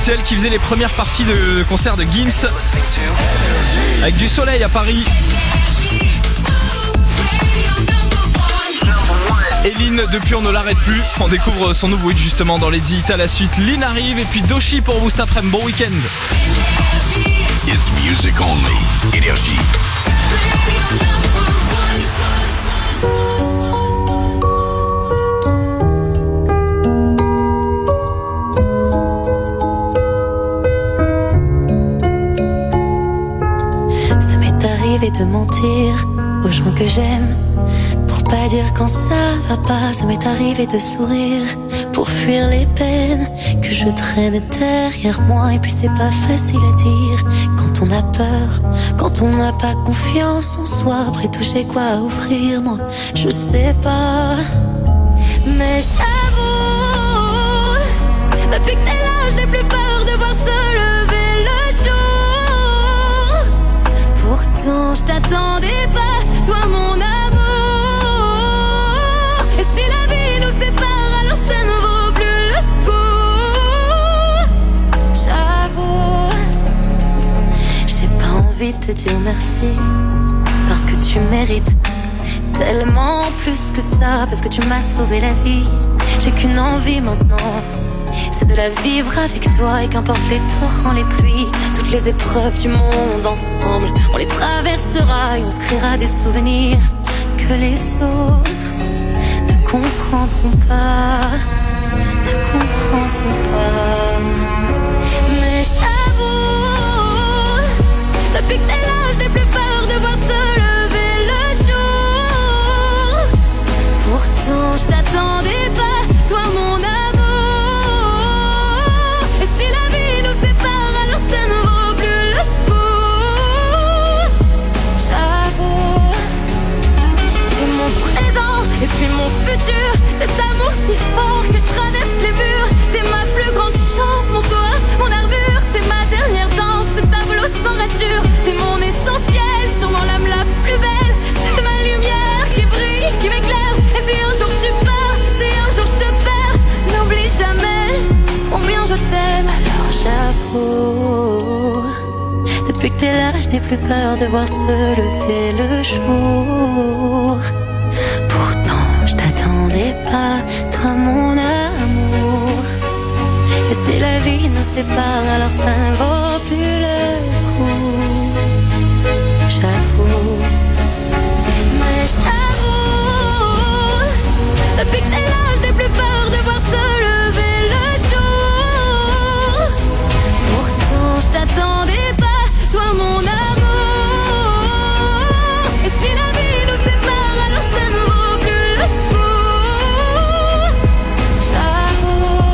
c'est elle qui faisait les premières parties de concert de Gims avec du soleil à Paris. Eline, depuis on ne l'arrête plus. On découvre son nouveau hit justement dans les 10 à la suite. Lynn arrive et puis Doshi pour vous cet après-midi. Bon week-end. It's music only. Énergie. Ça m'est arrivé de mentir aux gens que j'aime pour pas dire quand ça va pas. Ça m'est arrivé de sourire pour fuir les peines que je traîne derrière moi. Et puis c'est pas facile à dire quand on a peur, quand on n'a pas confiance en soi. Après tout j'ai quoi à offrir, moi je sais pas. Mais j'avoue, depuis que t'es là je n'ai plus peur de voir se lever le jour. Pourtant je t'attendais pas, toi mon amour. Et si la vie nous sépare, alors ça ne vaut plus le coup. J'avoue, j'ai pas envie de te dire merci, parce que tu mérites tellement plus que ça, parce que tu m'as sauvé la vie. J'ai qu'une envie maintenant, c'est de la vivre avec toi. Et qu'importe les torrents, les pluies, toutes les épreuves du monde ensemble, on les traversera et on se créera des souvenirs que les autres ne comprendront pas, ne comprendront pas. Mais j'avoue, depuis que t'es là, je n'ai plus peur de voir se lever le jour. Pourtant je t'attendais pas, toi mon amour. Et si la vie nous sépare, alors ça ne vaut plus le coup. J'avoue, t'es mon présent et puis mon futur. Cet amour si fort que je traverse les murs. T'es ma plus grande chance, mon toit, mon armure. T'es ma dernière danse, ce tableau sans rature. T'es mon essentiel, sûrement l'âme la plus belle. T'es ma lumière qui brille, qui m'éclaire. Et si un jour tu pars, si un jour je te perds, n'oublie jamais combien je t'aime. Alors j'avoue, depuis que t'es là, je n'ai plus peur de voir se lever le jour. Pourtant je t'attendais pas, toi mon amour. Et si la vie nous sépare, alors ça ne vaut plus le coup. J'avoue, mais j'avoue, depuis que t'es là, je n'ai plus peur de voir se lever le jour. Pourtant je t'attendais pas, toi mon amour. Et si la vie nous sépare, alors ça ne vaut plus le coup. J'avoue.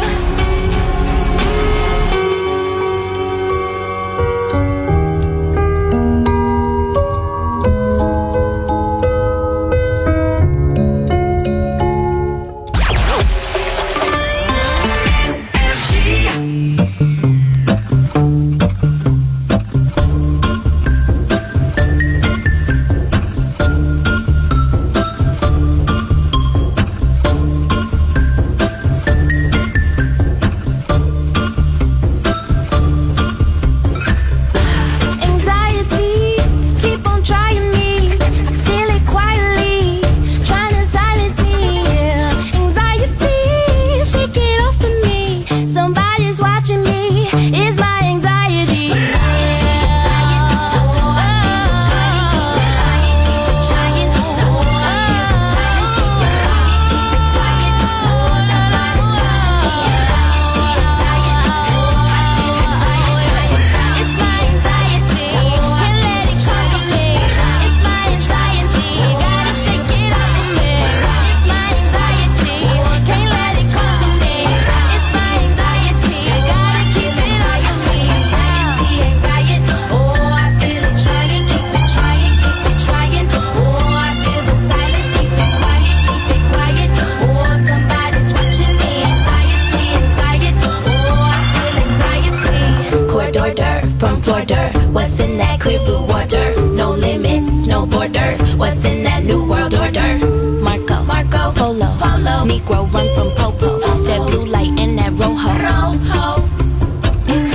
Negro run from Popo. That blue light and that rojo.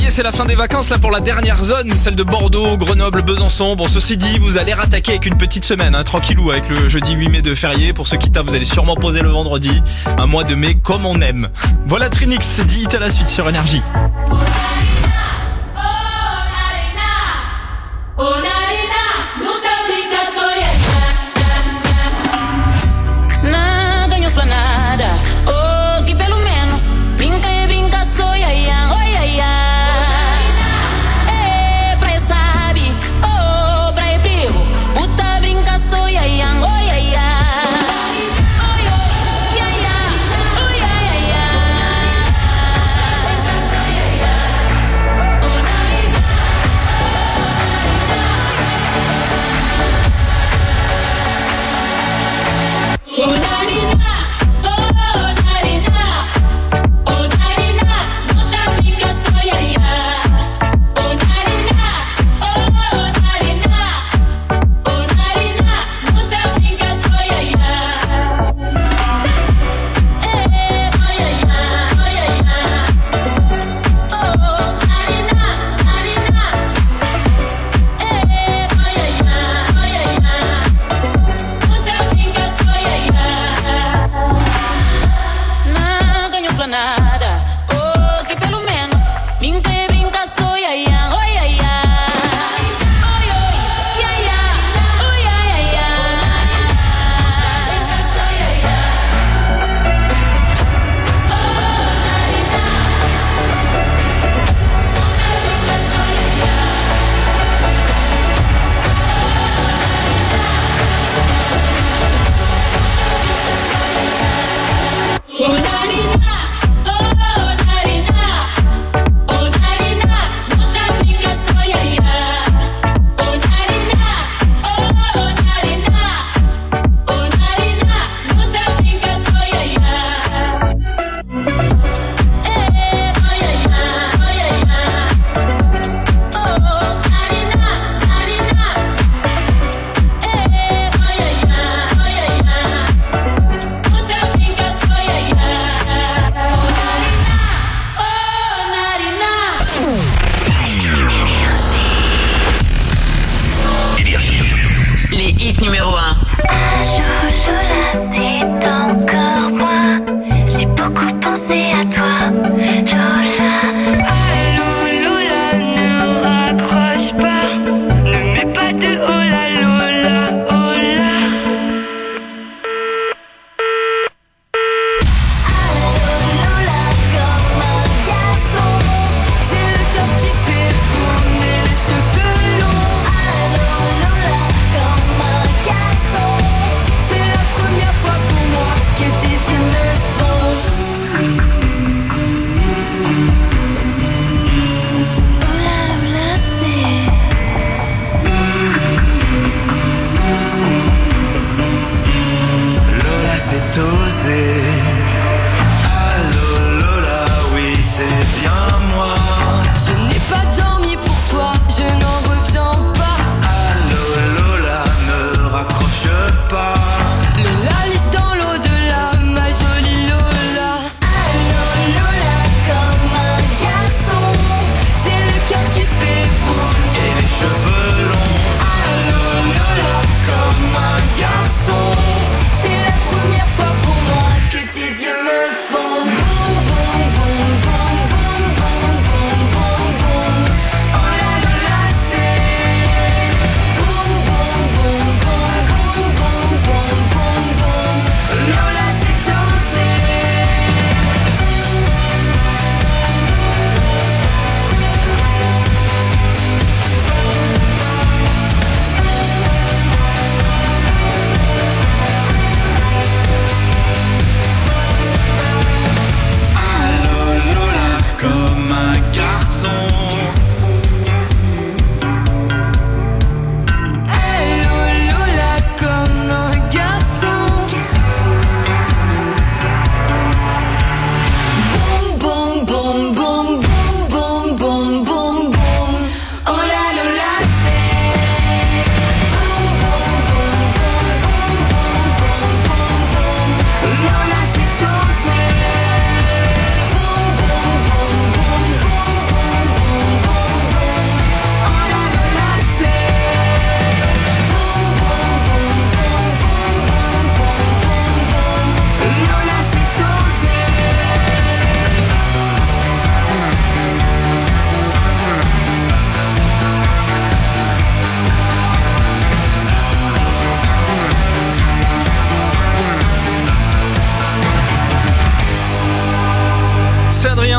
y est, c'est la fin des vacances là pour la dernière zone, celle de Bordeaux, Grenoble, Besançon. Bon, ceci dit, vous allez rattaquer avec une petite semaine, tranquillou, avec le jeudi 8 mai de férié. Pour ceux qui taffent, vous allez sûrement poser le vendredi. Un mois de mai comme on aime. Voilà Trinix, c'est dit à la suite sur Énergie.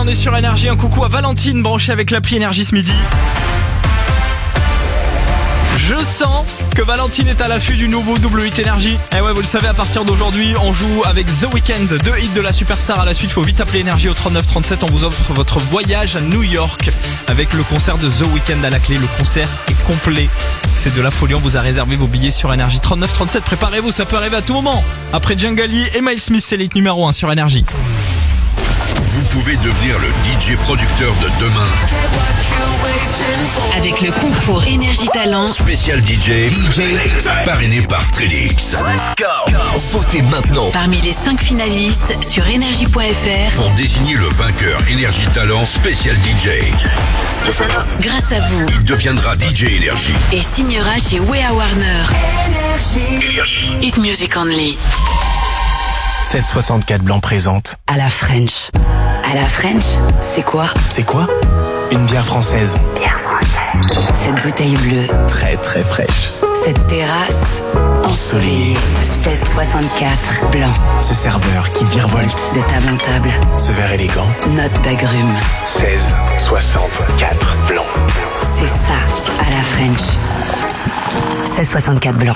est sur Énergie. Un coucou à Valentine, branchée avec l'appli Énergie ce midi. Je sens que Valentine est à l'affût du nouveau double hit Énergie. Et ouais, vous le savez, à partir d'aujourd'hui, on joue avec The Weeknd, 2 hits de la superstar. À la suite, faut vite appeler Énergie au 3937. On vous offre votre voyage à New York avec le concert de The Weeknd à la clé. Le concert est complet. C'est de la folie. On vous a réservé vos billets sur Énergie 3937. Préparez-vous, ça peut arriver à tout moment. Après Djangali et Miles Smith, c'est l'hit numéro 1 sur Énergie. Vous pouvez devenir le DJ producteur de demain. Avec le concours Énergie Talent Spécial DJ parrainé par Trellix. Let's go. Votez maintenant parmi les 5 finalistes sur énergie.fr pour désigner le vainqueur Énergie Talent Spécial DJ. Grâce à vous, Il deviendra DJ Énergie. et signera chez Wea Warner. Énergie. Hit Music Only. 1664 Blanc présente. À la French. À la French, c'est quoi? C'est quoi? Une bière française. Cette bouteille bleue, Très très fraîche. cette terrasse ensoleillée. 1664 blanc, Ce serveur qui virevolte. de table en table, Ce verre élégant. note d'agrumes. 1664 Blanc. C'est ça, à la French. 1664 blanc.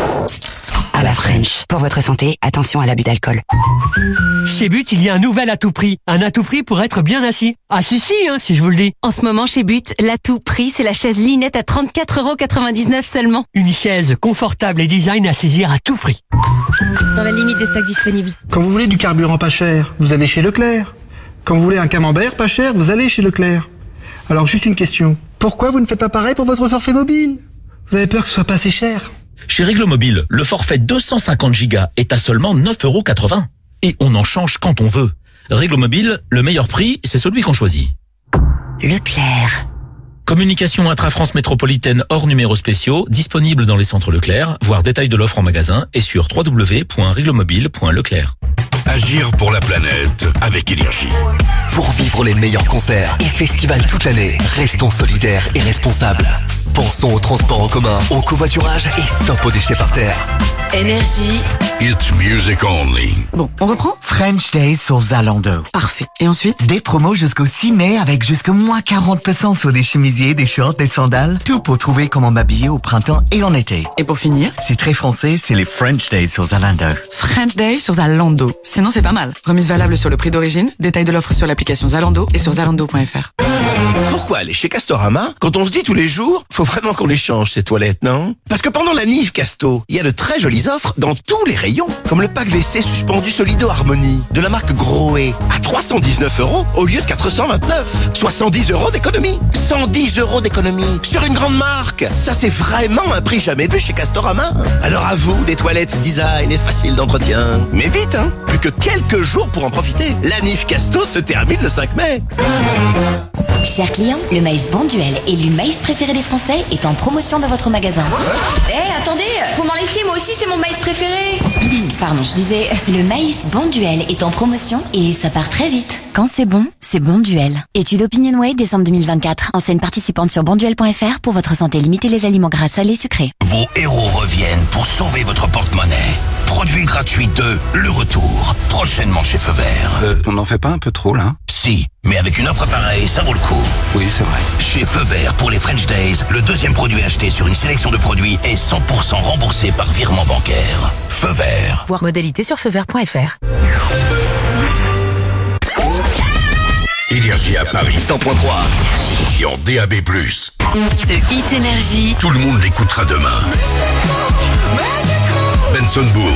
À la French. Pour votre santé, attention à l'abus d'alcool. Chez But, il y a un nouvel à-tout prix. Un à-tout prix pour être bien assis. Ah si, si je vous le dis. En ce moment, chez But, l'atout prix, c'est la chaise Linette à 34,99€ seulement. Une chaise confortable et design à saisir à tout prix. Dans la limite des stocks disponibles. Quand vous voulez du carburant pas cher, vous allez chez Leclerc. Quand vous voulez un camembert pas cher, vous allez chez Leclerc. Alors juste une question. Pourquoi vous ne faites pas pareil pour votre forfait mobile? Vous avez peur que ce soit pas assez cher? Chez Règle Mobile, le forfait 250 Go est à seulement 9,80€. Et on en change quand on veut. Règle Mobile, le meilleur prix, c'est celui qu'on choisit. Leclerc. Communication intra-France métropolitaine hors numéros spéciaux, disponible dans les centres Leclerc, voir détail de l'offre en magasin et sur www.réglemobile.leclerc. Agir pour la planète avec Énergie. Pour vivre les meilleurs concerts et festivals toute l'année, restons solidaires et responsables. Pensons au transport en commun, au covoiturage et stop aux déchets par terre. Énergie. It's music only. Bon, on reprend? French Days sur Zalando. Parfait. Et ensuite? Des promos jusqu'au 6 mai avec jusqu'à moins 40% sur des chemisiers, des shorts, des sandales. Tout pour trouver comment m'habiller au printemps et en été. Et pour finir? C'est très français, c'est les French Days sur Zalando. French Day sur Zalando. Sinon, c'est pas mal. Remise valable sur le prix d'origine, détail de l'offre sur l'application Zalando et sur zalando.fr. Pourquoi aller chez Castorama quand on se dit tous les jours, faut vraiment qu'on les change ces toilettes, non? Parce que pendant la Nive Casto, il y a de très jolies offres dans tous les rayons, comme le pack WC suspendu Solido Harmonie de la marque Grohe à 319€ au lieu de 429, soit 110€ d'économie. 110€ d'économie sur une grande marque. Ça, c'est vraiment un prix jamais vu chez Castorama. Alors à vous, des toilettes design et faciles d'entretien. Mais vite, hein, plus que quelques jours pour en profiter. La Nive Casto se termine le 5 mai. Chers clients, le maïs Bonduel, élu maïs préféré des Français, est en promotion dans votre magasin. Attendez, faut m'en laisser, moi aussi c'est mon maïs préféré. Pardon, je disais, le maïs Bonduel est en promotion et ça part très vite. Quand c'est bon Bonduel. Étude Opinionway, décembre 2024. Enseigne participante sur bonduel.fr pour votre santé. Limitez les aliments gras, salés, sucrés. Vos héros reviennent pour sauver votre porte-monnaie. Produit gratuit 2, le retour. Prochainement chez Feu Vert. On n'en fait pas un peu trop là? Si, mais avec une offre pareille, ça vaut le coup. Oui, c'est vrai. Chez Feu Vert, pour les French Days, le deuxième produit acheté sur une sélection de produits est 100% remboursé par virement bancaire. Feu Vert. Voir modalité sur feuvert.fr. Énergie à Paris 100.3 et en DAB+. Ce hit Énergie. Tout le monde l'écoutera demain. Benson Boone.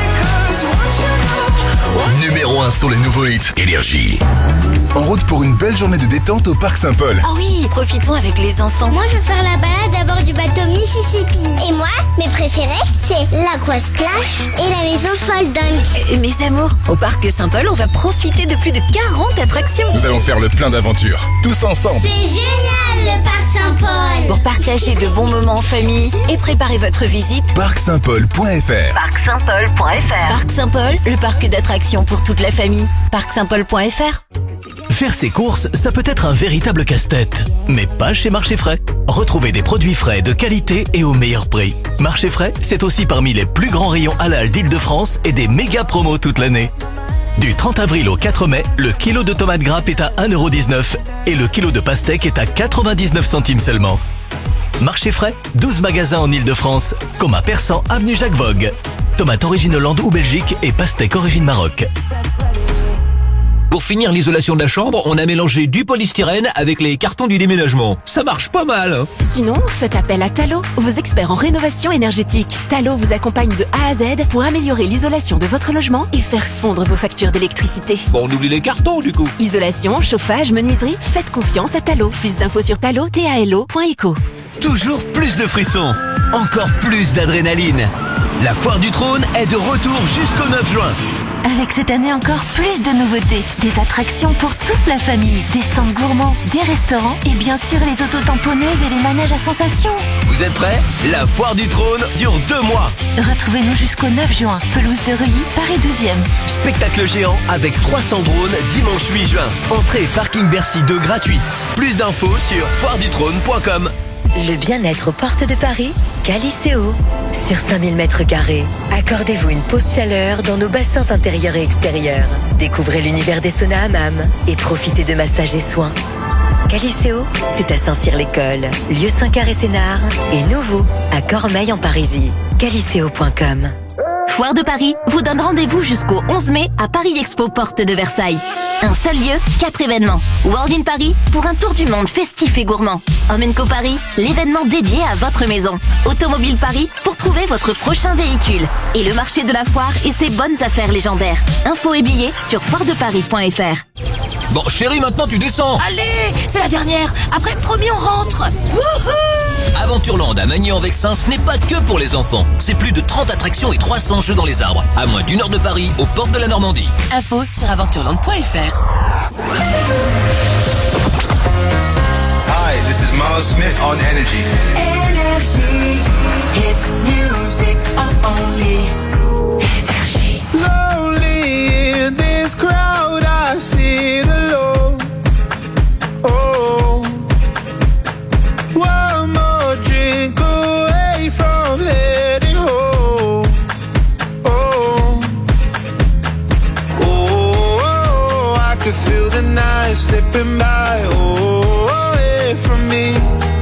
Numéro 1 sur les nouveaux hits. Énergie. En route pour une belle journée de détente au Parc Saint-Paul. Oh oui, profitons avec les enfants. Moi je veux faire la balade à bord du bateau Mississippi. Et moi, mes préférés, c'est l'Aqua Splash et la maison Fold Dunk. Mes amours, au Parc Saint-Paul, on va profiter de plus de 40 attractions. Nous allons faire le plein d'aventures, tous ensemble. C'est génial le Parc Saint-Paul. Pour partager de bons moments en famille et préparer votre visite, parcsaintpaul.fr. parcsaintpaul.fr. Parc Saint-Paul, le parc d'attractions pour toute la famille. parcsaintpaul.fr. Faire ses courses, ça peut être un véritable casse-tête. Mais pas chez Marché Frais. Retrouvez des produits frais de qualité et au meilleur prix. Marché Frais, c'est aussi parmi les plus grands rayons halal d'Île-de-France et des méga promos toute l'année. Du 30 avril au 4 mai, le kilo de tomates grappes est à 1,19€ et le kilo de pastèque est à 99 centimes seulement. Marché frais, 12 magasins en Ile-de-France, comme à Persan, avenue Jacques Vogue. Tomates origine Hollande ou Belgique et pastèque origine Maroc. Pour finir l'isolation de la chambre, on a mélangé du polystyrène avec les cartons du déménagement. Ça marche pas mal. Sinon, faites appel à Talo, vos experts en rénovation énergétique. Talo vous accompagne de A à Z pour améliorer l'isolation de votre logement et faire fondre vos factures d'électricité. Bon, on oublie les cartons du coup. Isolation, chauffage, menuiserie, faites confiance à Talo. Plus d'infos sur talo.eco. Toujours plus de frissons, encore plus d'adrénaline. La Foire du Trône est de retour jusqu'au 9 juin. Avec cette année encore plus de nouveautés, des attractions pour toute la famille, des stands gourmands, des restaurants et bien sûr les auto-tamponneuses et les manèges à sensations. Vous êtes prêts? La Foire du Trône dure 2 mois. Retrouvez-nous jusqu'au 9 juin, pelouse de Reuilly, Paris 12e. Spectacle géant avec 300 drones dimanche 8 juin. Entrée parking Bercy 2 gratuit. Plus d'infos sur foiredutrône.com. Le bien-être aux portes de Paris, Caliceo. Sur 5000 mètres carrés, accordez-vous une pause chaleur dans nos bassins intérieurs et extérieurs. Découvrez l'univers des saunas hammam et profitez de massages et soins. Caliceo, c'est à Saint-Cyr-l'École, lieu Saint-Carré-Sénard et nouveau à Cormeilles en Parisis. Caliceo.com. Foire de Paris vous donne rendez-vous jusqu'au 11 mai à Paris Expo Porte de Versailles. Un seul lieu, 4 événements. World in Paris pour un tour du monde festif et gourmand. Home & Co Paris, l'événement dédié à votre maison. Automobile Paris pour trouver votre prochain véhicule. Et le marché de la foire et ses bonnes affaires légendaires. Infos et billets sur foiredeparis.fr. Bon, chérie, maintenant tu descends. Allez, c'est la dernière. Après le premier, on rentre. Wouhou! Aventureland à Magny-en-Vexin, ce n'est pas que pour les enfants. C'est plus de 30 attractions et 300 jeux dans les arbres. À moins d'1 heure de Paris, aux portes de la Normandie. Info sur aventureland.fr. Hi, this is Miles Smith on Energy. Energy, it's music only. Energy. Lonely in this crowd, I sit alone. Oh, one more drink away from heading home. Oh, oh, I could feel the night slipping by. Away from me.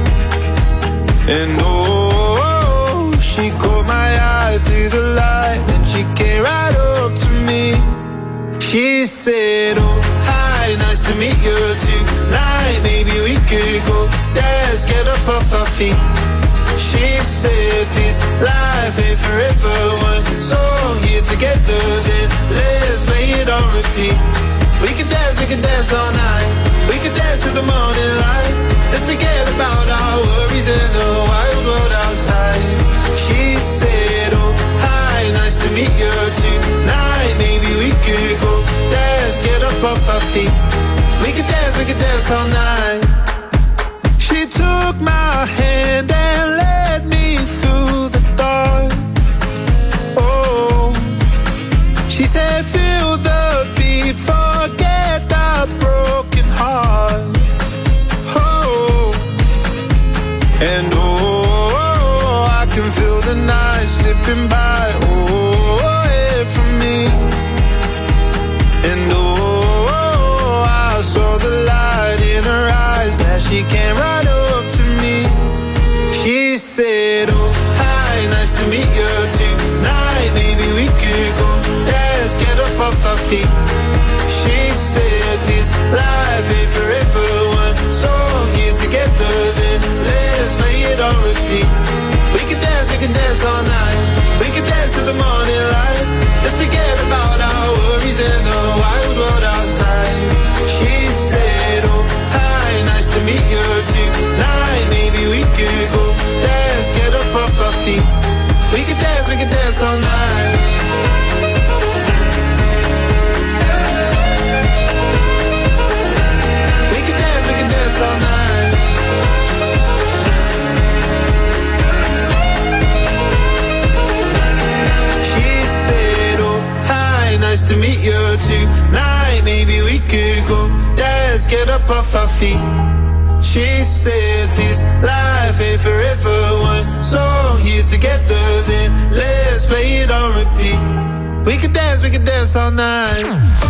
And oh, she caught my eye through the light, and she came right up to me. She said, oh, hi, nice to meet you tonight. Maybe we could go dance, get up off our feet. She said, this life ain't forever. One song here together, then let's play it on repeat. We can dance all night. We can dance to the morning light. Let's forget about our worries and the wild world outside. She said, oh, hi, nice to meet you tonight. Maybe we could go dance, get up off our feet. We can dance all night. She took my hand and led me through the dark. Oh, she said, feel the beat, forget the broken heart. Oh, and oh, I can feel the night slipping by. Oh, away from me. And oh, I saw the light in her eyes as she came right up to me. She said, oh, hi, nice to meet you tonight. Maybe we could go dance, get up off our feet. She said, this life ain't forever. One song here together, then let's play it on repeat. We can dance all night. We can dance to the morning light. Let's forget about our worries and the wild world outside. She said, oh, hi, nice to meet you tonight. Maybe we could go dance, get up off our feet. We can dance all night. We can dance all night. She said, oh, hi, nice to meet you tonight. Maybe we could go dance, get up off our feet. She said, this life ain't forever. One song here together, then let's play it on repeat. We could dance all night.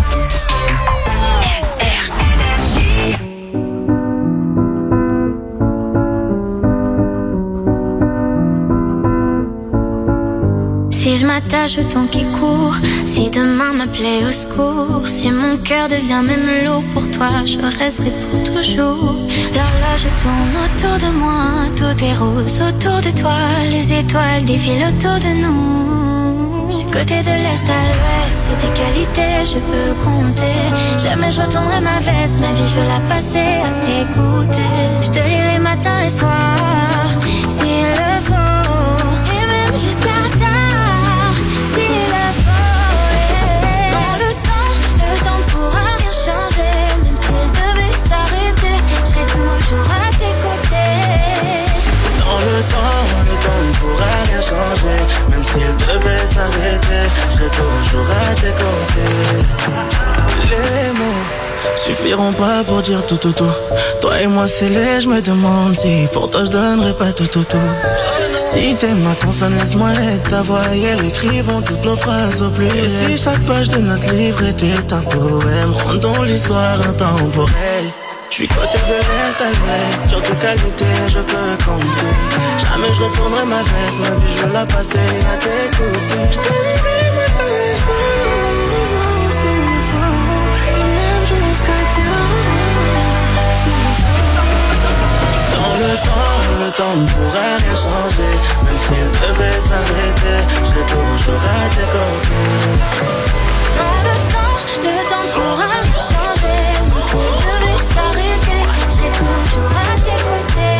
Si je m'attache au temps qui court, si demain m'appelait au secours, si mon cœur devient même lourd pour toi, je resterai pour toujours. L'horloge tourne autour de moi, tout est rose autour de toi, les étoiles défilent autour de nous. Je suis côté de l'est à l'ouest, sur tes qualités je peux compter. Jamais je retournerai ma veste, ma vie je veux la passer à t'écouter. Je te lirai matin et soir, s'il le faut, et même jusqu'à tard, s'il le faut. Dans le temps pourra rien changer, même s'il devait s'arrêter, je serai toujours à tes côtés. Dans le temps ne pourra rien changer, même s'il devait s'arrêter, je serai toujours à tes côtés. Les mots suffiront pas pour dire tout. Toi et moi c'est laid, je me demande si pour toi je donnerais pas tout. Si t'es ma consonne, laisse-moi être ta voix et elles écrivons toutes nos phrases au pluriel. Et si chaque page de notre livre était un poème, rendons l'histoire intemporelle. Je suis côté de l'est à l'ouest, sur tes qualités je peux compter. Jamais je retournerai ma veste, ma vie je veux la passer à t'écouter. Je te lirai matin et soir, s'il le faut, et même jusqu'à tard, s'il le faut. Dans le temps ne pourra rien changer, même s'il devait s'arrêter, je serai toujours à tes côtés. Dans le temps ne pourra rien changer, même s'il devait s'arrêter, je serai toujours à tes côtés.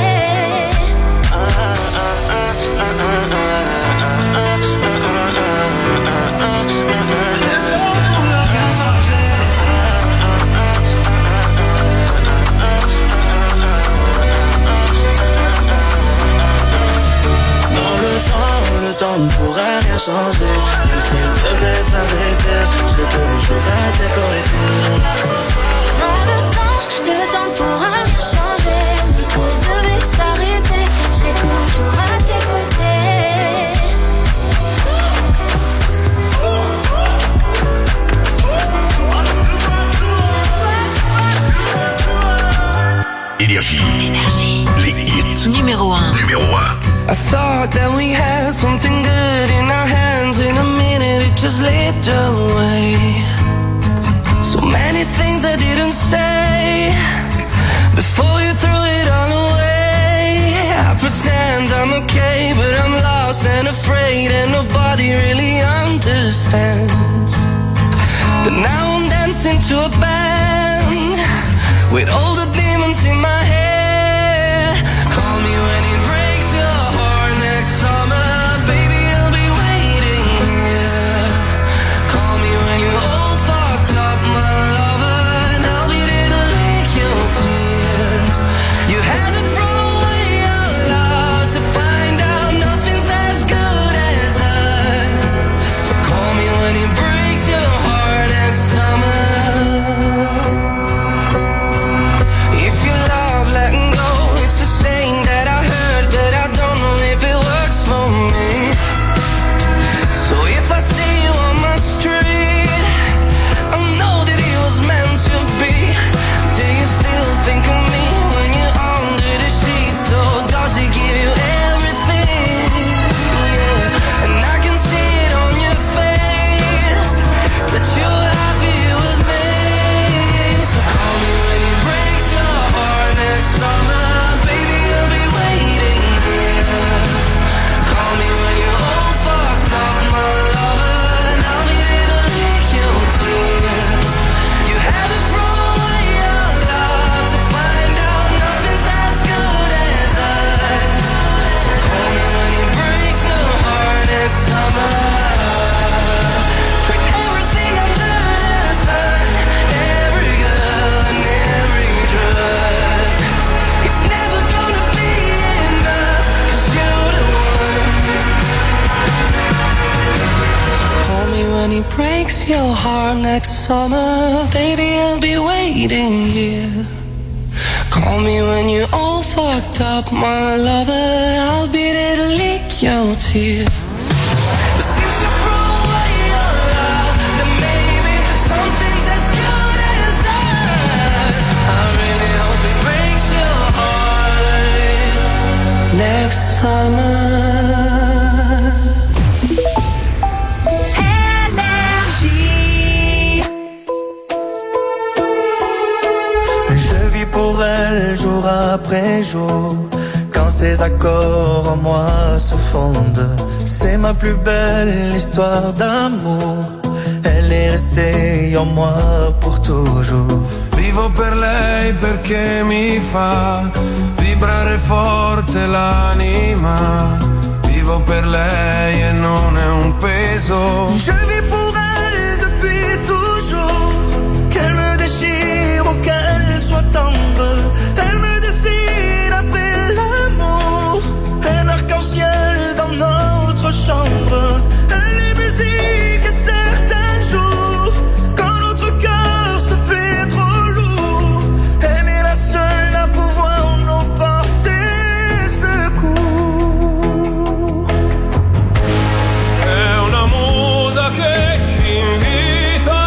Le temps ne pourra rien changer, même s'il devait s'arrêter, je serai toujours à tes côtés. Dans le temps ne pourra rien changer, même s'il devait s'arrêter, je serai toujours à tes côtés. Énergie. Les hits. Numéro 1. I thought that we had something good in our hands. In a minute it just slipped away. So many things I didn't say before you threw it all away. I pretend I'm okay, but I'm lost and afraid, and nobody really understands. But now I'm dancing to a band with all the demons in my head. Call me when it breaks your heart next summer, baby, I'll be waiting here. Call me when you're all fucked up, my lover, and I'll be there to lick your tears. You had to throw away our love to find out nothing's as good as us. So call me when it breaks your heart next summer. If you love letting go, it's a saying that I heard, but I don't know if it works for me. So if I see you on my street, I know that it was meant to be. Do you still think of me when you're under the sheets? So does it give you everything? Yeah, and I can see it on your face that you're happy with me. So call me when it breaks your heart next summer, baby, I'll be waiting here. Call me when you're all fucked up, my lover, and I'll be there to lick your tears. You had to throw away your love to find out nothing's as good as us. So call me when it breaks your heart next summer. Put everything under the sun, every girl and every drug. It's never gonna be enough, 'cause you're the one. Call me when he breaks your heart next summer, baby, I'll be waiting here. Call me when you're all fucked up, my lover, I'll be there to lick your tears. But since you threw away your love les jours. Quand ces accords en moi se fondent, c'est ma plus belle histoire d'amour. Elle est restée en moi pour toujours. Vivo per lei perché mi fa vibrare forte l'anima. Vivo per lei et non è un peso. Je vis pour elle depuis toujours. Qu'elle me déchire ou qu'elle soit tendre, elle me dessine après l'amour. Un arc-en-ciel dans notre chambre. Elle est musique et certains jours, quand notre cœur se fait trop lourd, elle est la seule à pouvoir nous porter secours. È una musa che ci invita.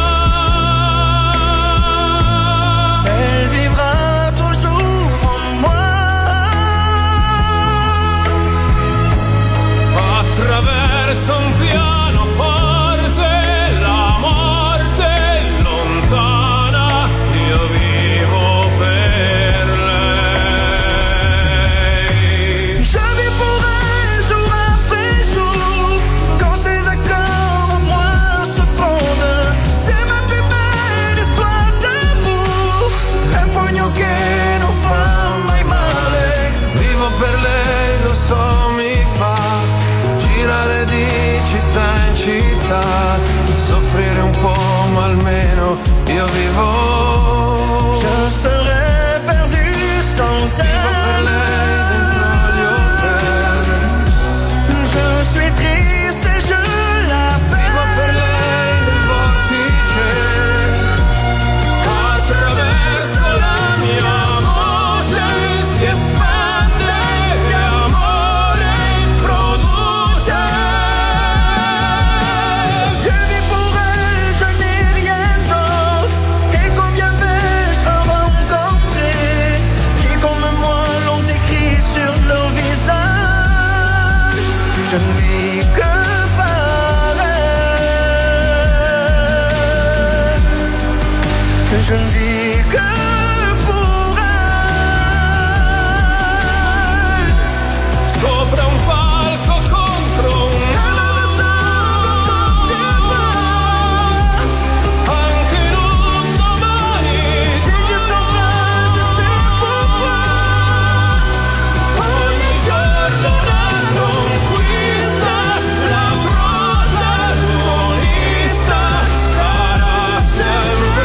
Elle vivra toujours en moi. Attraverso un pianoforte, la morte è lontana, io vivo per lei. Je vis pour elle jour après jour. Quand ces accords en moi se fondent, c'est ma plus belle histoire d'amour. Un pugno che non fa mai male. Vivo per lei, lo so, mi fa girare di città in città, soffrire un po' ma almeno io vivo. Je serais perdu sans Vivo per elle. lei dentro gli hotel. Je suis triste et je Vivo per l'appelle. lei nel vortice. Attraverso la mia voce si espande e amore produce. Je vis pour elle, je n'ai rien d'autre. Et combien vais-je en rencontrer qui comme moi l'ont écrit sur leur visage. Je ne vis que par elle. Je ne vis que pour elle. Sopra un palco contro un anche in un domani. J'ai juste en face, je sais pourquoi. Ogni giorno una conquista, la protagonista sarà sempre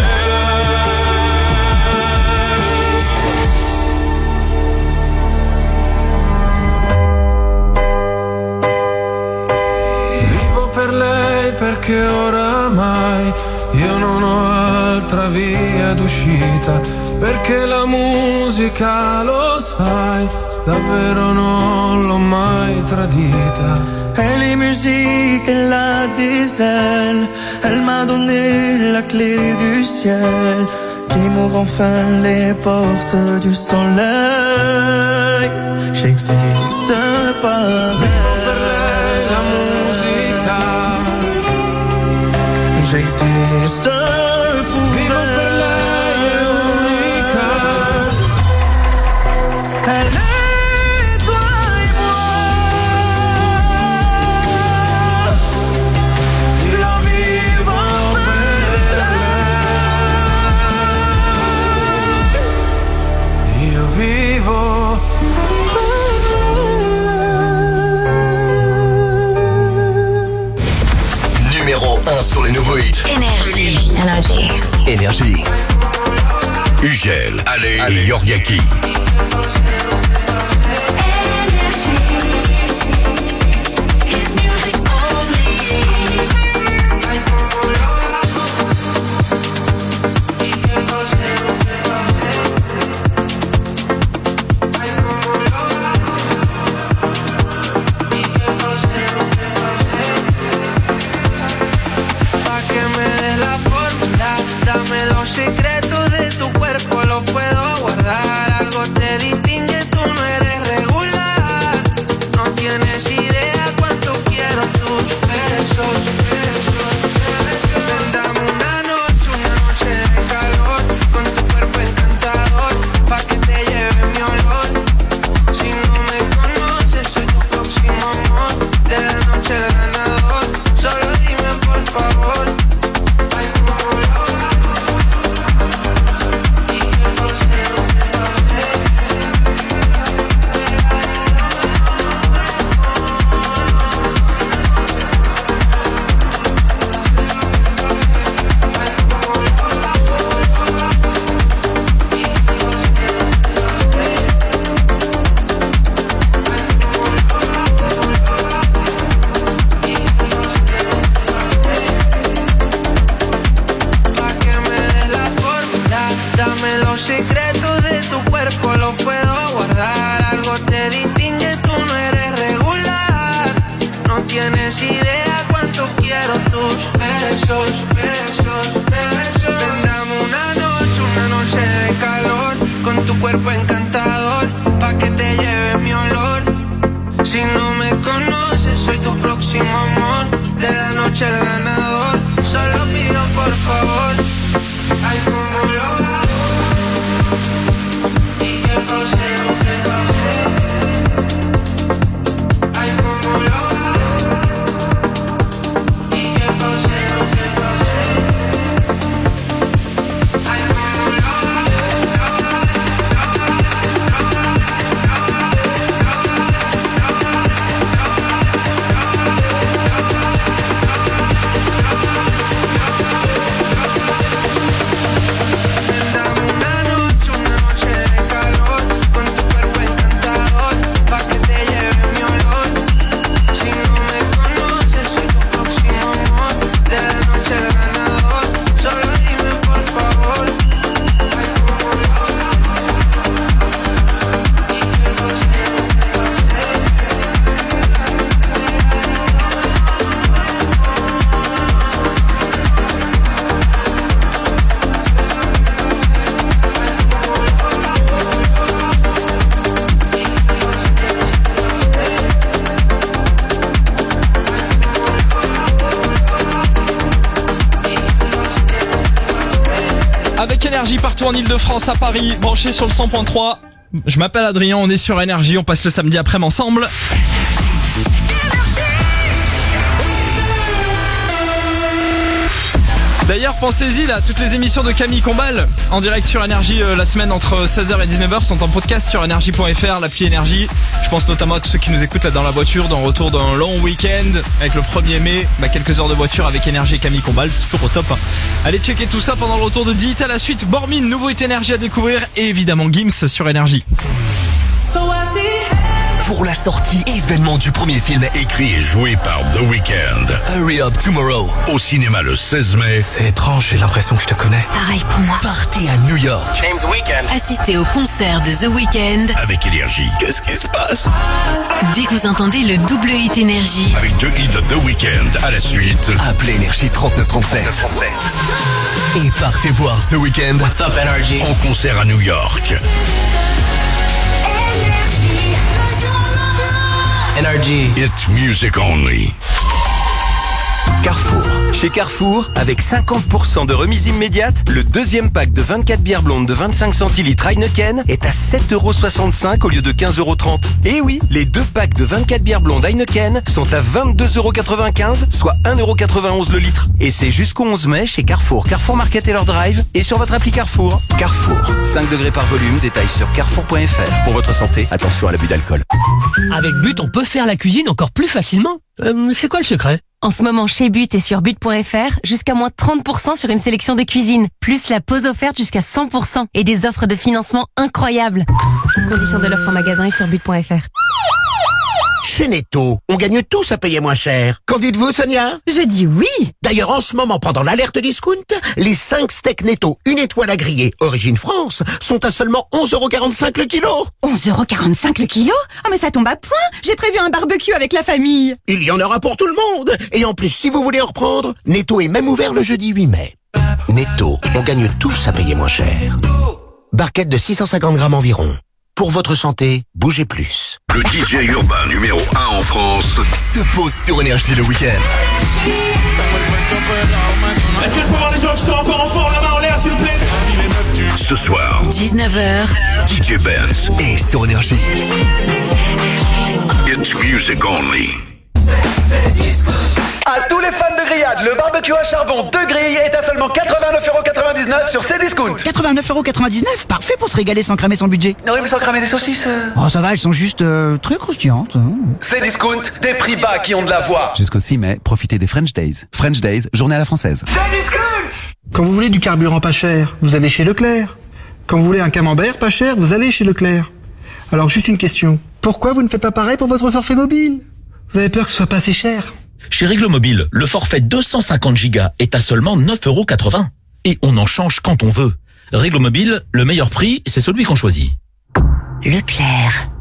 lei. Vivo per lei perché oramai io non ho altra via d'uscita, perché la musica, lo sai, davvero non l'ho mai tradita. Elle est musique, elle la disait. Elle m'a donné la clé du ciel qui m'ouvre enfin les portes du soleil. J'existe par Per lei la musica, elle. J'existe pour vivo per lei è unica. elle. Et toi et moi, lo vivo per lei. Io vivo Numéro 1 sur les nouveaux hits. Énergie. Énergie. Ugel, Ale et Yorgaki. Pa' que me des la fórmula, dame los secretos de tu cuerpo, los puedo guardar. Algo te distingue, tú no eres regular. No tienes idea cuánto quiero tus besos. Ven, dame una noche de calor, con tu cuerpo encantador, pa' que te lleve mi tienes idea cuánto quiero tus besos, besos, besos. Ven, dame una noche de calor, con tu cuerpo encantador, pa' que te lleve mi olor. Si no me conoces, soy tu próximo amor, de la noche el ganador. Solo pido por favor, ay, cómo lo hago, y qué procedo, qué procedo. Ay, cómo lo hago, y qué procedo, qué procedo. Ay, cómo lo hago. Avec Énergie partout en Ile-de-France, à Paris, branché sur le 100.3. Je m'appelle Adrien, on est sur Énergie, on passe le samedi après-midi ensemble. D'ailleurs, pensez-y là, toutes les émissions de Camille Combal en direct sur Énergie la semaine entre 16h et 19h sont en podcast sur énergie.fr, l'appli Énergie. Je pense notamment à tous ceux qui nous écoutent là dans la voiture, dans le retour d'un long week-end avec le 1er mai, quelques heures de voiture avec Énergie et Camille Combal, c'est toujours au top. Allez checker tout ça pendant le retour de Digital à la suite. Bormin, nouveau hit Énergie à découvrir et évidemment Gims sur Énergie. Pour la sortie événement du premier film écrit et joué par The Weeknd. Hurry Up Tomorrow. Au cinéma le 16 mai. C'est étrange, j'ai l'impression que je te connais. Pareil pour moi. Partez à New York. James Weeknd. Assistez au concert de The Weeknd. Avec Énergie. Qu'est-ce qui se passe? Dès que vous entendez le double hit Énergie. Avec 2 hits de The Weeknd à la suite. Appelez Énergie 3937. Et partez voir The Weeknd. What's up, Energy? En concert à New York. Energy. It's music only. Carrefour. Chez Carrefour, avec 50% de remise immédiate, le deuxième pack de 24 bières blondes de 25 centilitres Heineken est à 7,65€ au lieu de 15,30€. Et oui, les deux packs de 24 bières blondes Heineken sont à 22,95€, soit 1,91€ le litre. Et c'est jusqu'au 11 mai chez Carrefour, Carrefour Market et leur drive et sur votre appli Carrefour. Carrefour, 5 degrés par volume, détails sur carrefour.fr. Pour votre santé, attention à l'abus d'alcool. Avec But, on peut faire la cuisine encore plus facilement. C'est quoi le secret? En ce moment, chez But et sur But.fr, jusqu'à moins 30% sur une sélection de cuisine. Plus la pause offerte jusqu'à 100% et des offres de financement incroyables. Conditions de l'offre en magasin et sur But.fr. Chez Netto, on gagne tous à payer moins cher. Qu'en dites-vous, Sonia? Je dis oui. D'ailleurs, en ce moment, pendant l'alerte discount, les 5 steaks Netto, 1 étoile à griller, origine France, sont à seulement 11,45€ le kilo. 11,45€ le kilo? Oh, mais ça tombe à point. J'ai prévu un barbecue avec la famille. Il y en aura pour tout le monde. Et en plus, si vous voulez en reprendre, Netto est même ouvert le jeudi 8 mai. Netto, on gagne tous à payer moins cher. Barquette de 650 grammes environ. Pour votre santé, bougez plus. Le DJ urbain numéro 1 en France se pose sur Énergie le week-end. Est-ce que je peux voir les gens qui sont encore en forme, la main en l'air, s'il vous plaît? Ce soir, 19h, DJ Benz et sur Énergie. It's music only. À tous les fans de grillade, le barbecue à charbon de grille est à seulement 89,99€ sur Cdiscount. 89,99€, parfait pour se régaler sans cramer son budget. Oui, mais sans cramer les saucisses. Oh, ça va, elles sont juste très croustillantes. Cdiscount, des prix bas qui ont de la voix. Jusqu'au 6 mai, profitez des French Days. French Days, journée à la française. Quand vous voulez du carburant pas cher, vous allez chez Leclerc. Quand vous voulez un camembert pas cher, vous allez chez Leclerc. Alors juste une question, pourquoi vous ne faites pas pareil pour votre forfait mobile? Vous avez peur que ce soit pas assez cher? Chez Règle Mobile, le forfait 250 Go est à seulement 9,80€. Et on en change quand on veut. Règle Mobile, le meilleur prix, c'est celui qu'on choisit. Leclerc.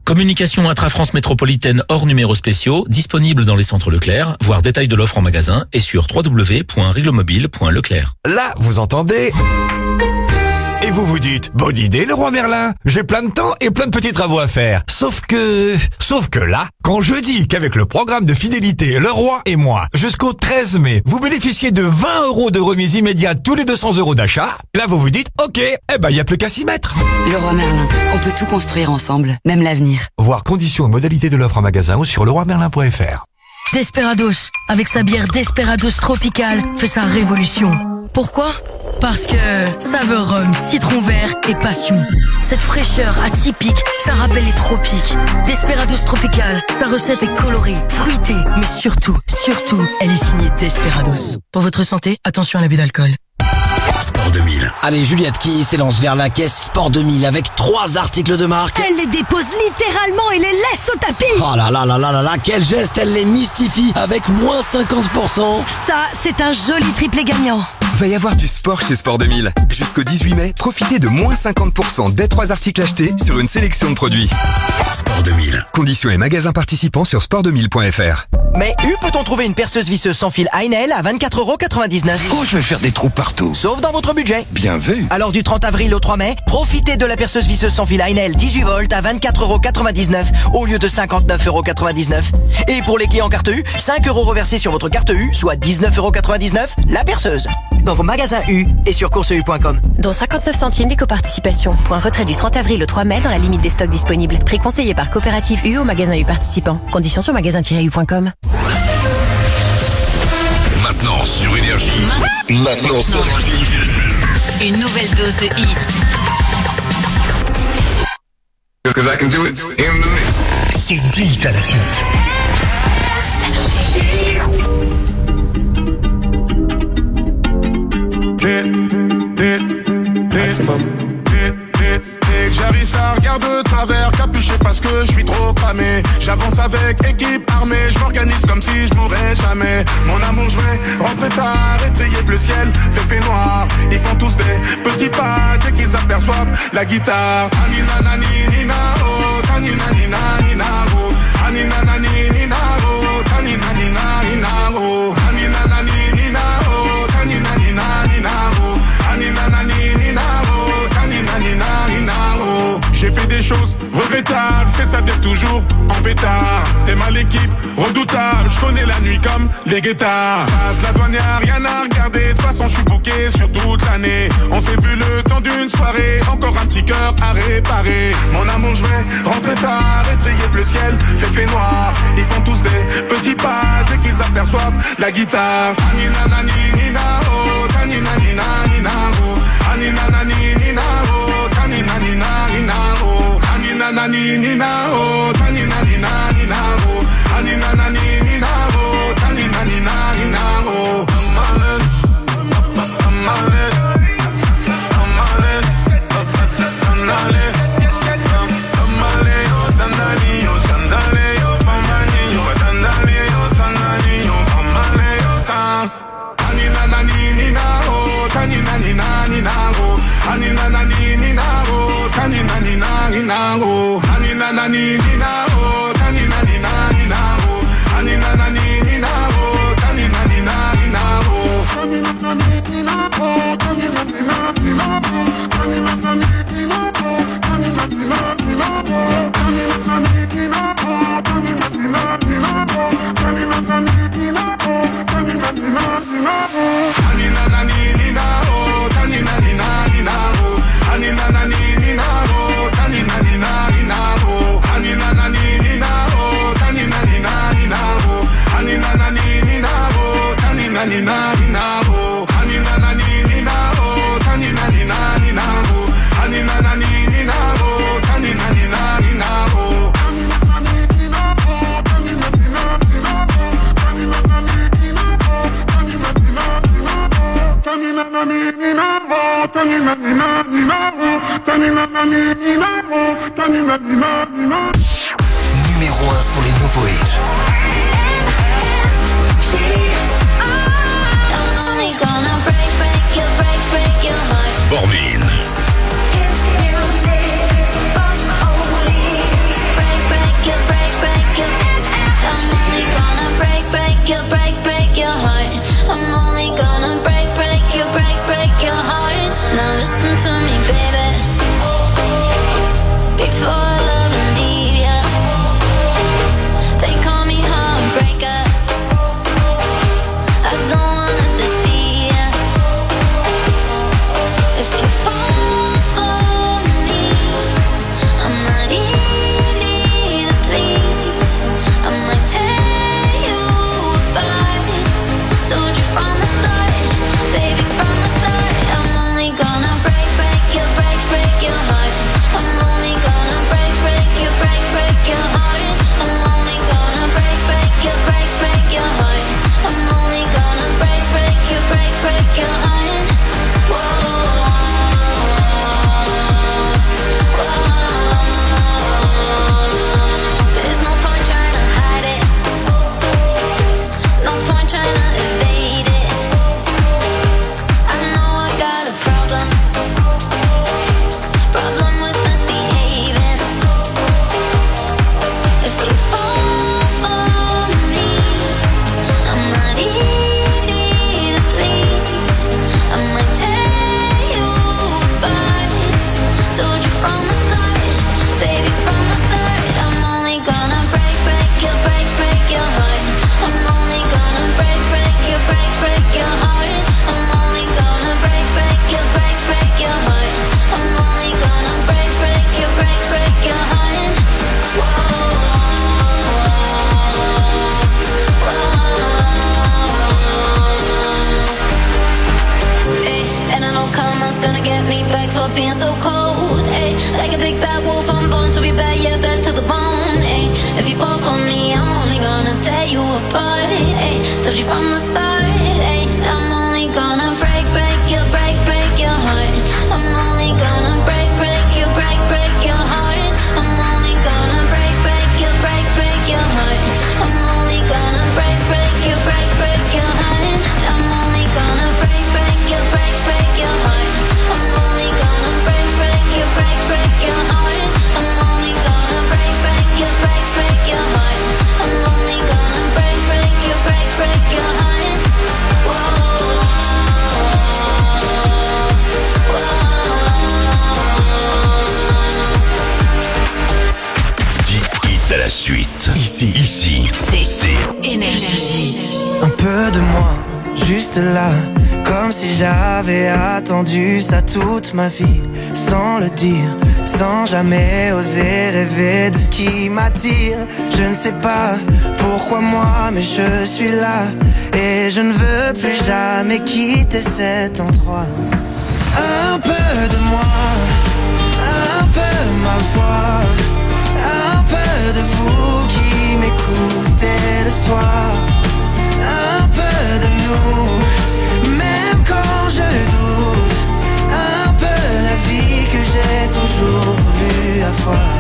Communication intra-France métropolitaine hors numéros spéciaux, disponible dans les centres Leclerc, voir détail de l'offre en magasin et sur www.riglomobile.leclerc. Là, vous entendez ? Et vous vous dites, bonne idée Leroy Merlin, j'ai plein de temps et plein de petits travaux à faire. Sauf que là, quand je dis qu'avec le programme de fidélité Leroy et moi, jusqu'au 13 mai, vous bénéficiez de 20 € de remise immédiate tous les 200 € d'achat, là vous vous dites, ok, y a plus qu'à s'y mettre. Leroy Merlin, on peut tout construire ensemble, même l'avenir. Voir conditions et modalités de l'offre en magasin ou sur leroymerlin.fr. Desperados, avec sa bière Desperados Tropical, fait sa révolution. Pourquoi ? Parce que saveur rhum, citron vert et passion. Cette fraîcheur atypique, ça rappelle les tropiques. Desperados Tropical, sa recette est colorée, fruitée, mais surtout, elle est signée Desperados. Pour votre santé, attention à l'abus d'alcool. Sport 2000. Allez, Juliette qui s'élance vers la caisse Sport 2000 avec 3 articles de marque. Elle les dépose littéralement et les laisse au tapis. Oh là là là là là là, quel geste, elle les mystifie avec moins 50%. Ça, c'est un joli triplé gagnant. Va y avoir du sport chez Sport 2000. Jusqu'au 18 mai, profitez de moins 50% dès 3 articles achetés sur une sélection de produits. Sport 2000. Conditions et magasins participants sur sport2000.fr. Mais peut-on trouver une perceuse visseuse sans fil Heinel à 24,99 €? Oh, je vais faire des trous partout. Sauf dans votre budget. Bien vu. Alors du 30 avril au 3 mai, profitez de la perceuse visseuse sans fil Heinel 18 volts à 24,99 € au lieu de 59,99 €. Et pour les clients carte U, 5 € reversés sur votre carte U, soit 19,99 € la perceuse. Dans vos magasins U et sur courseu.com. Dont 59 centimes d'éco-participation. Pour un retrait du 30 avril au 3 mai dans la limite des stocks disponibles. Prix conseillé par Coopérative U au magasin U participant. Conditions sur magasin-u.com. Maintenant sur Énergie. Maintenant sur Énergie. Une nouvelle dose de hits. Because I can do it in the mix. C'est dit à la suite. J'arrive, ça regarde de travers, capuché parce que je suis trop cramé. J'avance avec équipe armée, je m'organise comme si je mourrais jamais. Mon amour, je vais rentrer tard, étrier bleu ciel, fait noir. Ils font tous des petits pas dès qu'ils aperçoivent la guitare. Anina nani nina oh, tanina nina nina oh, anina nani nina oh, tanina nina nina oh, anina nani nina oh, tanina nina nina oh, anina nani nina oh, tanina nina nina oh. J'ai fait des choses regrettables, c'est ça d'être toujours en pétard. T'es mal équipe, redoutable, je connais la nuit comme les guettards. Passe la douane, y'a rien à regarder, de toute façon je suis booké sur toute l'année. On s'est vu le temps d'une soirée, encore un petit cœur à réparer. Mon amour, je vais rentrer tard, étrier bleu ciel, fait noir. Ils font tous des petits pas dès qu'ils aperçoivent la guitare. Anina nani nina oh, tanina nina nina oh, anina nani nina oh, tanina nina nina oh, anina nani nina oh, tanina nina nina oh, anina nani nina oh, tanina nina nina oh. Numéro 1 sur les nouveaux hits. Bormin. stop being so cold, ayy. Like a big bad wolf, I'm born to be bad, yeah, bad to the bone, ayy. If you fall for me, I'm only gonna tear you apart, ayy. Told you from the start, ayy. I'm only gonna break your heart. I'm only gonna break your heart. I'm only gonna break your heart. I'm only gonna break your heart. I'm only gonna break your heart. I'm only gonna break your heart. I'm only gonna break your heart. I'm only gonna break your heart. À la suite, ici, c'est Énergie. Un peu de moi, juste là, comme si j'avais attendu ça toute ma vie, sans le dire, sans jamais oser rêver de ce qui m'attire. Je ne sais pas pourquoi moi, mais je suis là, et je ne veux plus jamais quitter cet endroit. Un peu de moi, un peu ma voix, un peu de vous qui m'écoutez le soir, un peu de nous, même quand je doute, un peu la vie que j'ai toujours voulu avoir.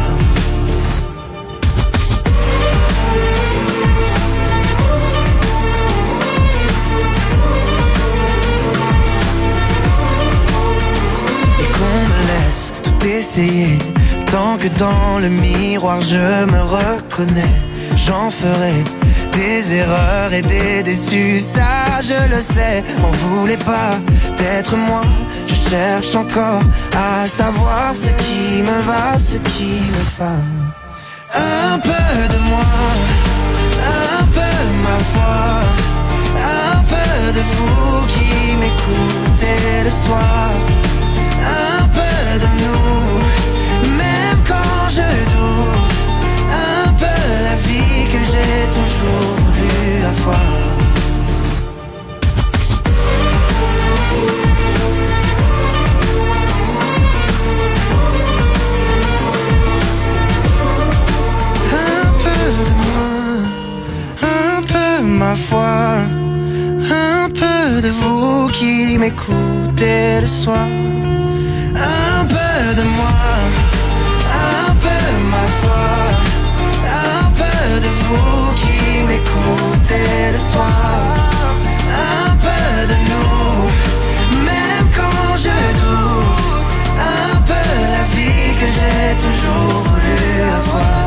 Et qu'on me laisse tout essayer, tant que dans le miroir je me reconnais, j'en ferai des erreurs et des déçus, ça je le sais. On voulait pas d'être moi, je cherche encore à savoir ce qui me va, ce qui me va. Un peu de moi, un peu ma voix, un peu de vous qui m'écoutez le soir, un peu de nous, même quand je doute, un peu la vie que j'ai toujours voulu avoir. Un peu de moi, un peu ma foi, un peu de vous qui m'écoutez le soir, un peu de moi, un peu ma foi, un peu de vous qui m'écoutez le soir, un peu de nous, même quand je doute, un peu la vie que j'ai toujours voulu avoir.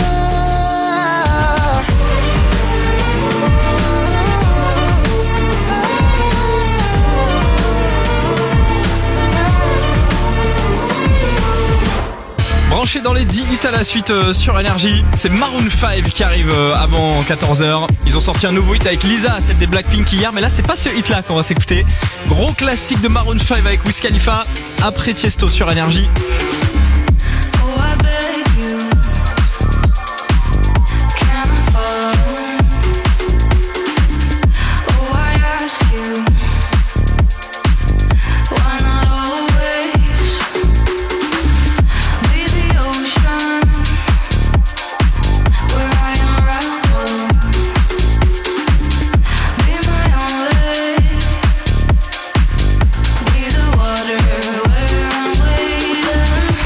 Branché dans les 10 hits à la suite sur Énergie, c'est Maroon 5 qui arrive avant 14h. Ils ont sorti un nouveau hit avec Lisa, celle des Blackpink hier, mais là c'est pas ce hit là qu'on va s'écouter. Gros classique de Maroon 5 avec Wiz Khalifa, après Tiesto sur Énergie. Be the water where I'm waiting.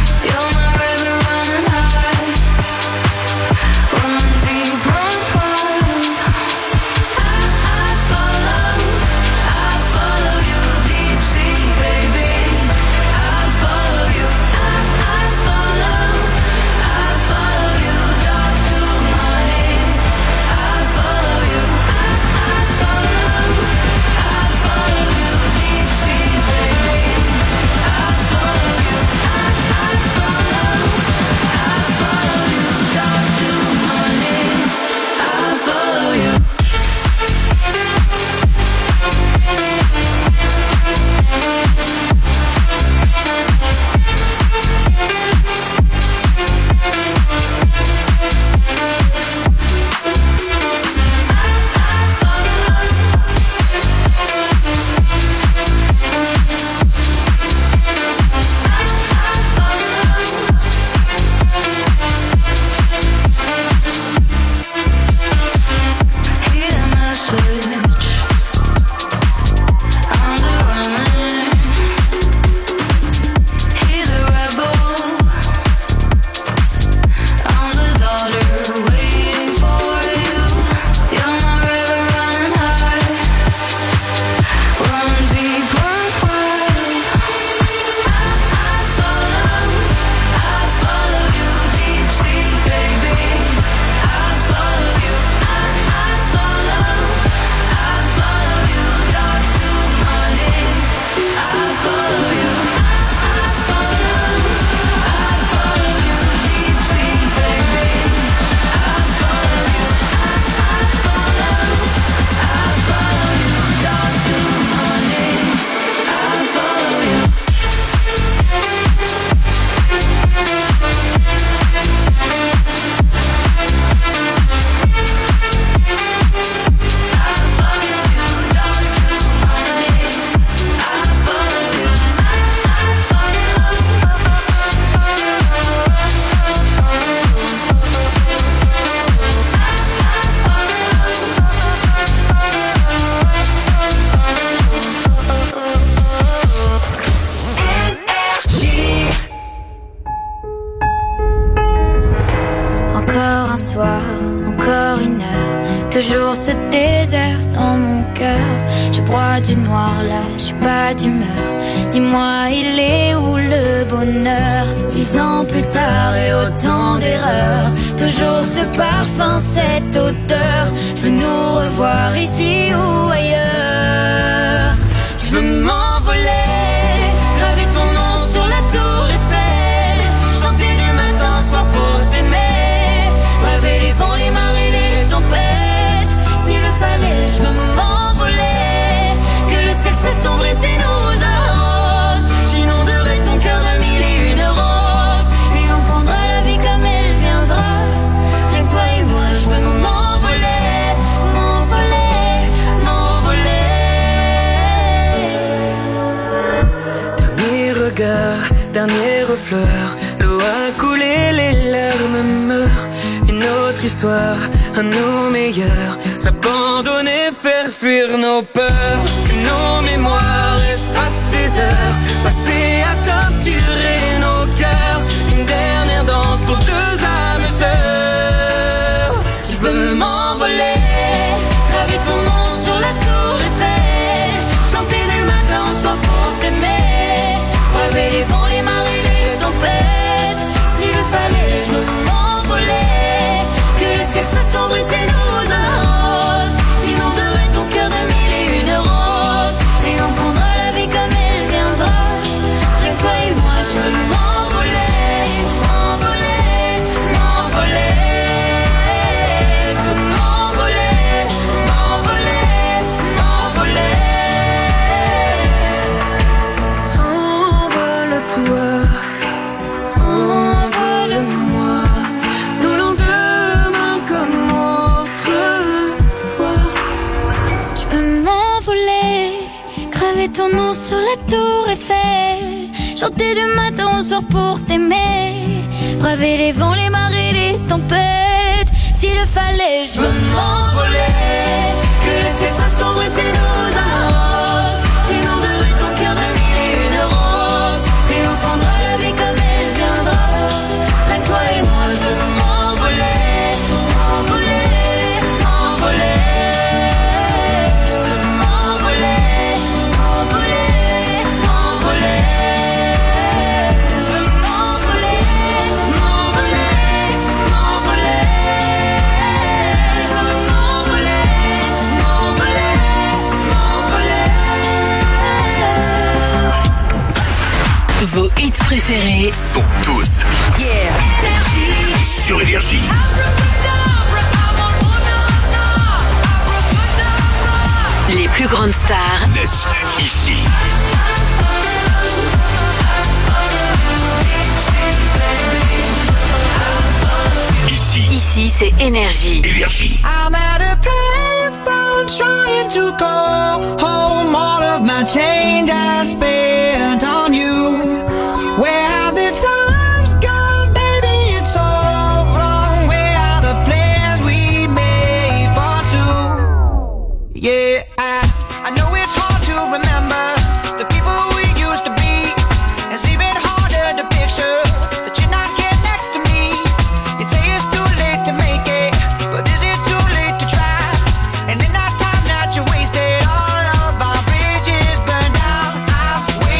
toujours ce désert dans mon cœur. Je broie du noir là, je suis pas d'humeur. Dis-moi, il est où le bonheur? 6 ans plus tard et autant d'erreurs. Toujours ce parfum, cette odeur. Je veux nous revoir ici ou ailleurs. Je veux m'envoler, graver ton nom sur la tour Eiffel. Chanter du matin au soir pour t'aimer. Braver les vents, les marées, les tempêtes. S'il le fallait, je veux m'envoler. Que le ciel s'assombrisse et nous arrose. J'inonderai ton cœur de 1001 roses. Et on prendra la vie comme elle viendra. Rien que toi et moi, je veux m'envoler, m'envoler, m'envoler. Dernier regard, dernière fleur. L'eau a coulé, les larmes meurent. Une autre histoire, un nos meilleurs. S'abandonner, faire fuir nos peurs. Que nos mémoires effacent ces heures passées à torturer nos cœurs. Une dernière danse pour 2 âmes sœurs. Je veux m'envoler, graver ton nom sur la tour Eiffel. Chanter du matin au soir pour t'aimer. Braver les vents, les marées, les tempêtes. S'il le fallait, je veux m'envoler. Que le ciel s'assombrisse et nous arrose. J'inonderai ton cœur de 1001 roses. Et on prendra la vie comme elle viendra. Rien que toi et moi, je veux m'envoler, m'envoler, m'envoler. Je veux m'envoler, m'envoler, m'envoler. Envole-toi, envole-moi. Nos lendemains comme autrefois. Je veux m'envoler, graver ton nom sur la tour Eiffel. Chanter du matin au soir pour t'aimer. Braver les vents, les marées, les tempêtes. S'il le fallait, je veux m'envoler. Que le ciel s'assombrisse et nous arrose. J'inonderai ton cœur de 1001 roses. Et on prendra la vie comme elle viendra. Avec toi et moi, je veux m'envoler, m'envoler, m'envoler. Je veux m'envoler, m'envoler, m'envoler. Je veux m'envoler, m'envoler, m'envoler. Je veux m'envoler, m'envoler, m'envoler. Vos hits préférés sont tous sur Énergie. Les plus grandes stars naissent ici. Ici, c'est Énergie. Énergie. I'm at a payphone trying to call home. All of my change I spent on you. Where have the times gone, baby? It's all wrong. Where are the plans we made for two? Yeah, I know it's hard to remember the people we used to be. It's even harder to picture that you're not here next to me. You say it's too late to make it, but is it too late to try? And in that time that you wasted, all of our bridges burned down. I've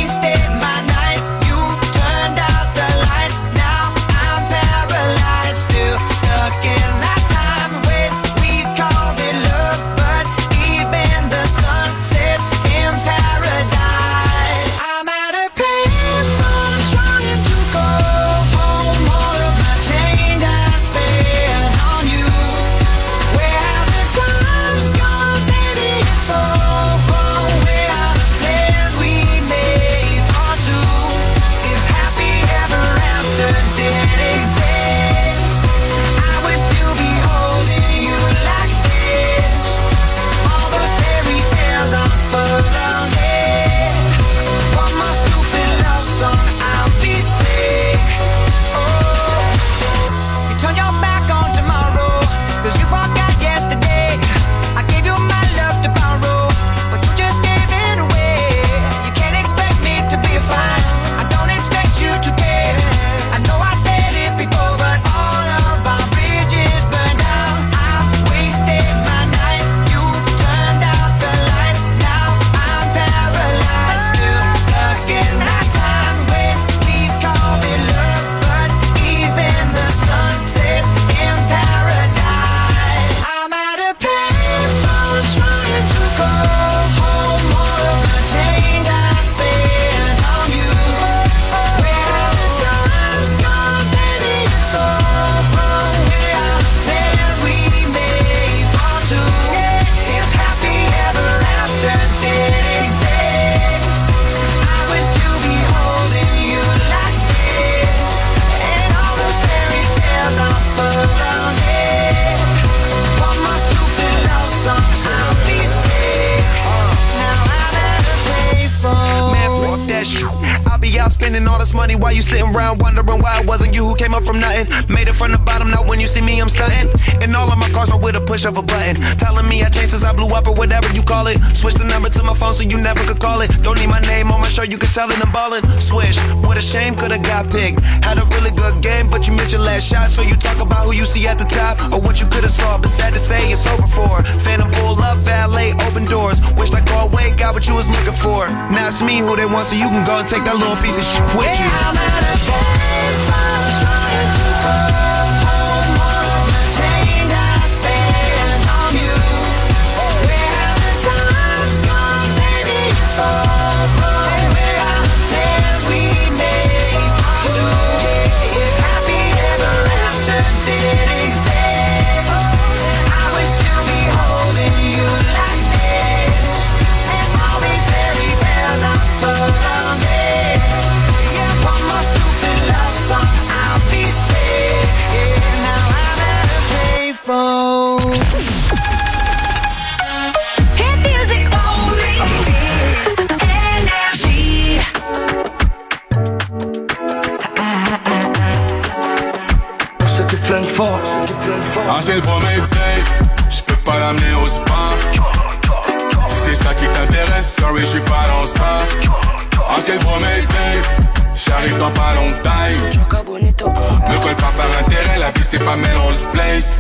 us money while you sitting around wondering why it wasn't you who came up from nothing. Made it from the bottom, now when you see me I'm stunting. And all of my cars are with a push of a button. Telling me I changed since I blew up or whatever you call it. Switch the number to my phone so you never could call it. Don't need my name on my shirt, you can tell it I'm ballin'. Swish, what a shame, could've got picked. Had a really good game, but you missed your last shot. So you talk about who you see at the top or what you could've saw, but sad to say it's over for. Phantom pull up, valet, open doors. Wished I go away, got what you was looking for. Now it's me who they want, so you can go and take that little piece of shit with you. I'm at a game, I'm trying to go home. All of the change I spent on you. Where have the times gone, baby? It's over. Where are the plans we made for two? If happy ever after did exist, I would still be holding you like this. And all these fairy tales are full of it. Yeah, one more stupid love song, I'll be sick. Yeah, now I'm at a payphone. Hit music only. Énergie. Pour ceux qui flinguent fort, Ah c'est le premier date, j'peux pas l'amener au spa. Si c'est ça qui t'intéresse, sorry j'suis pas dans ça. Ah c'est le premier date, j'arrive dans pas longtemps. Ne colle pas par intérêt, la vie c'est pas Melrose Place.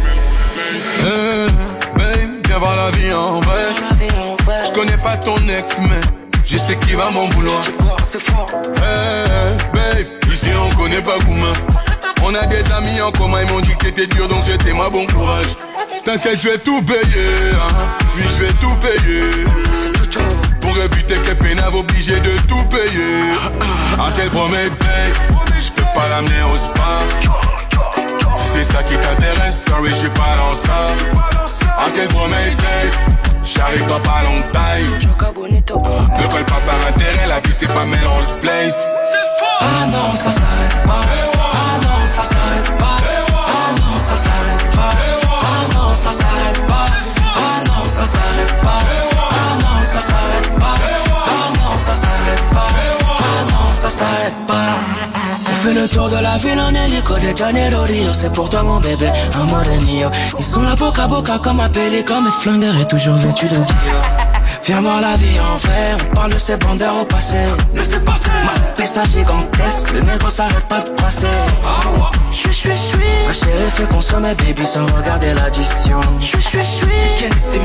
Babe, viens voir la vie en vrai. J'connais pas ton ex mais je sais qui va m'en vouloir. C'est fort. Babe, ici on connaît pas Gouma. On a des amis en commun, ils m'ont dit que t'étais dur, donc souhaitez-moi bon courage. T'inquiète, je vais tout payer, hein. Oui, je vais tout payer. Pour éviter que les pénaves obligés de tout payer. Ah, c'est le premier date, je peux pas l'amener au spa. Si c'est ça qui t'intéresse, sorry, je suis pas dans ça. Ah, c'est le premier date, j'arrive dans pas longtemps. Ne colle pas par intérêt, la vie c'est pas Melrose Place. Ah non, ça s'arrête pas. Ah non, ça s'arrête pas. Ah non, ça s'arrête pas. Ah non, ça s'arrête pas. Ah non, ça s'arrête pas. Ah non, ça s'arrête pas. Ah non, ça s'arrête pas. Ah non, ça s'arrête pas. On fait le tour de la ville en hélico de Janeiro Rio. C'est pour toi mon bébé, amor mio. Ils sont là boca à boca comme un pélican. Mes flingueurs est toujours vêtu de Dior. Viens voir la vie en vrai, on parle de ces bandeurs au passé. Laissez passer. Ma pessa gigantesque, le négro s'arrête pas de passer. Chui. Ma chérie fait consommer baby sans regarder l'addition. Chui. Can't see